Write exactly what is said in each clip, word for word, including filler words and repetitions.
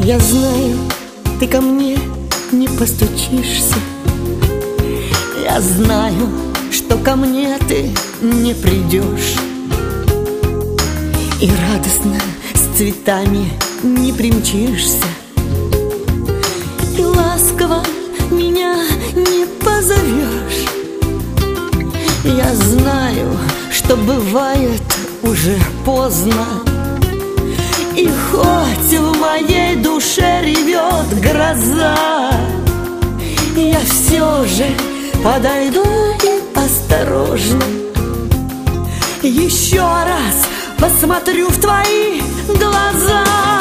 Я знаю, ты ко мне не постучишься. Я знаю, что ко мне ты не придешь. И радостно с цветами не примчишься. И ласково меня не позовешь. Я знаю, что бывает уже поздно. И хоть в моей душе ревет гроза, я все же подойду и осторожно еще раз посмотрю в твои глаза.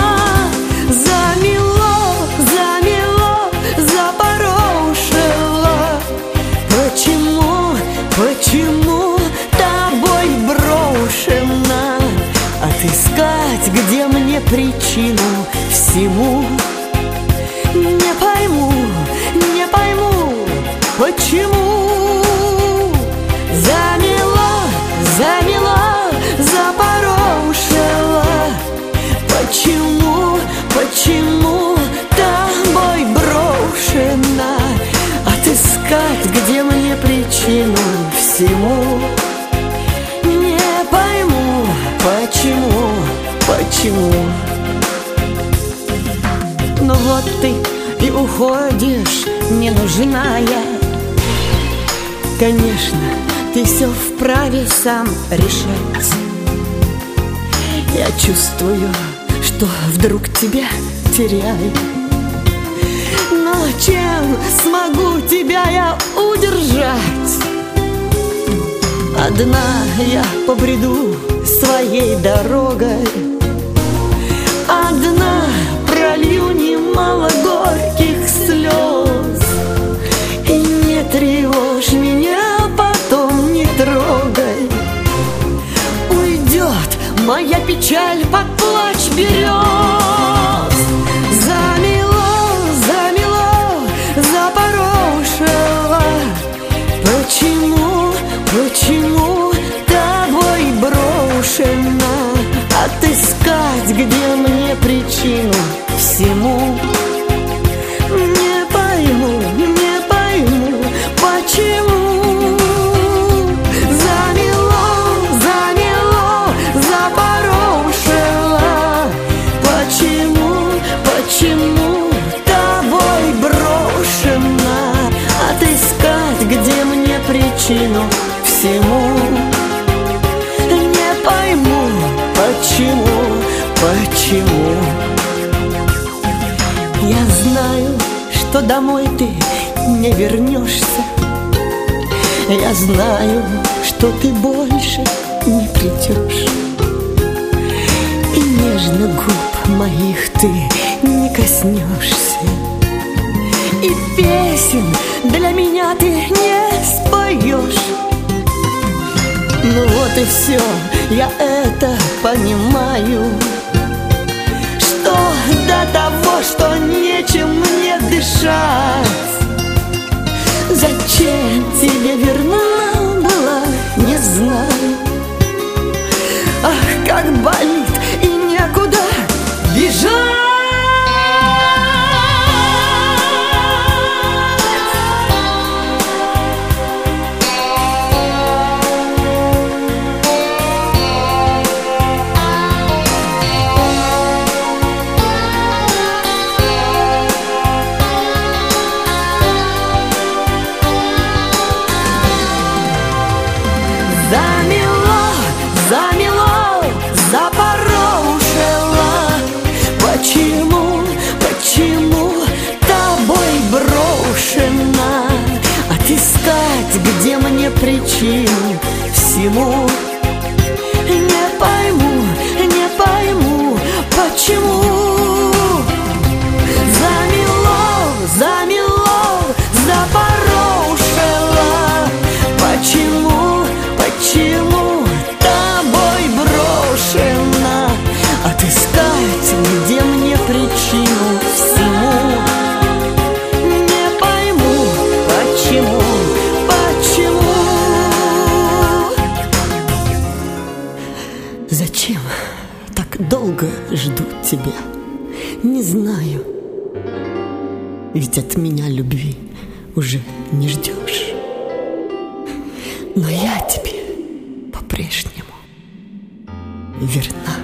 Замело, замело, запорошило. Почему, почему тобой брошена? Отыскать, где мне причину всему, не пойму, не пойму, почему. Замело, замело, запорошило. Почему, почему тобой брошена? Отыскать, где мне причину всему, не пойму, почему, почему. Ну вот ты и уходишь, не нужна я. Конечно, ты все вправе сам решать. Я чувствую, что вдруг тебя теряю. Но чем смогу тебя я удержать? Одна я побреду своей дорогой, одна пролью немало горьких слез. И не тревожь меня, потом не трогай. Уйдет моя печаль под плач берез. Замело, замело, запорошило. Почему, почему тобой брошена? Отыскать, где мне причину всему, не пойму, не пойму, почему. Замело, замело, запорошило. Почему, почему тобой брошена? Отыскать, где мне причину всему, не пойму, почему, почему. Я знаю, что домой ты не вернешься. Я знаю, что ты больше не придешь. И нежно губ моих ты не коснешься. И песен для меня ты не споешь. Ну вот и все, я это понимаю, что до того, что нечем мне дышать. Зачем тебе верна была, не знаю. Ах, как болит и некуда бежать. Замело, замело, запорошило. Почему, почему тобой брошена? Отыскать, где мне причину всему, не пойму, не пойму, почему. Замело, замело, запорошило. Почему, почему тобой брошена? Отыскать, где мне причину всему, не пойму, почему, почему. Зачем так долго жду тебя? не знаю. Ведь от меня любви уже не ждешь. Но я тебе по-прежнему верна.